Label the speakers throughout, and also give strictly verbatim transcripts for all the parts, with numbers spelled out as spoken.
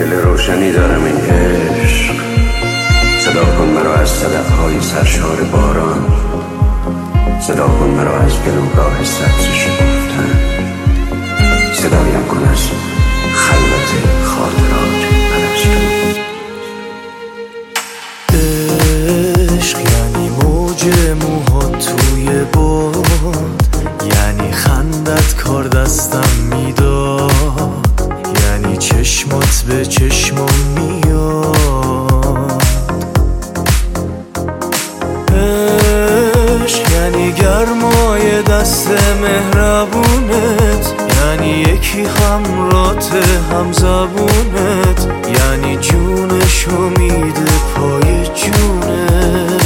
Speaker 1: دل روشنی دارم این عشق، صدا کن مرا از صدفهای سرشار باران، صدا کن مرا از گلوگاه سبز شکفتن، صدایم کن از خلوت خاطرات پرستو.
Speaker 2: عشق یعنی موج موها توی باد، یعنی خندت کار دستم میداد، یعنی چشمات به چشمم میاد. عشق یعنی گرمای دست مهربونت، یعنی یکی همرات همزبونت، یعنی جونشو میده پای جونت.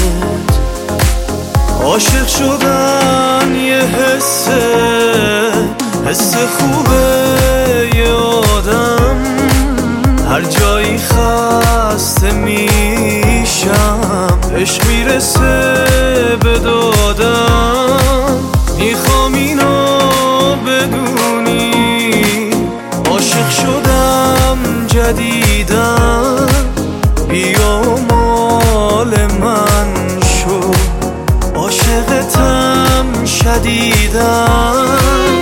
Speaker 2: عاشق شدن یه حسه، حس خوبه یه آدم، هر جایی خسته میشم عشق میرسه به دادم. میخوام اینو بدونی عاشق شدم جدیدم، بیا مال من شو عاشقتم شدیدم.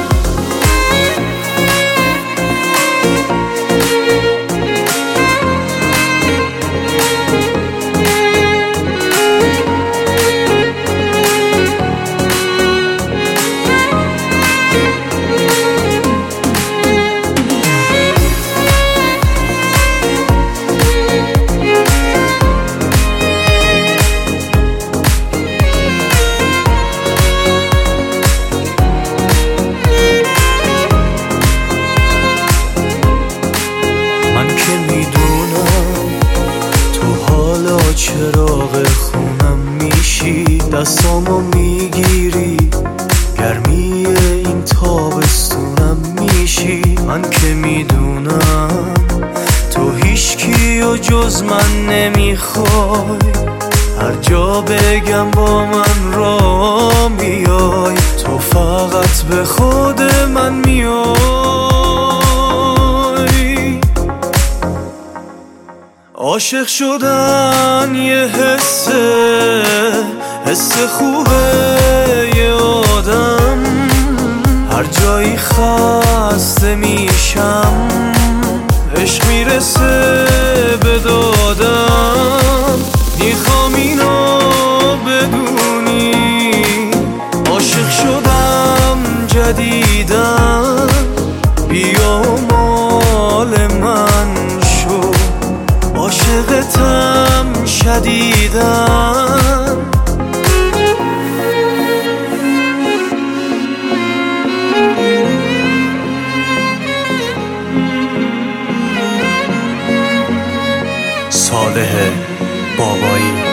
Speaker 2: چراغ خونم میشی، دستامو میگیری، گرمی این تابستونم میشی. من که میدونم تو هیچکی و جز من نمیخوای، هر جا بگم با من را میای، تو فقط به خود من میای. عاشق شدن یه حسه، حس خوبه یه آدم، هر جایی خسته میشم عشق میرسه به دادم. میخوام اینو بدونی عاشق شدم جدیدم، بیا مال من شو عاشقتم شدیدم. صالح بابایی.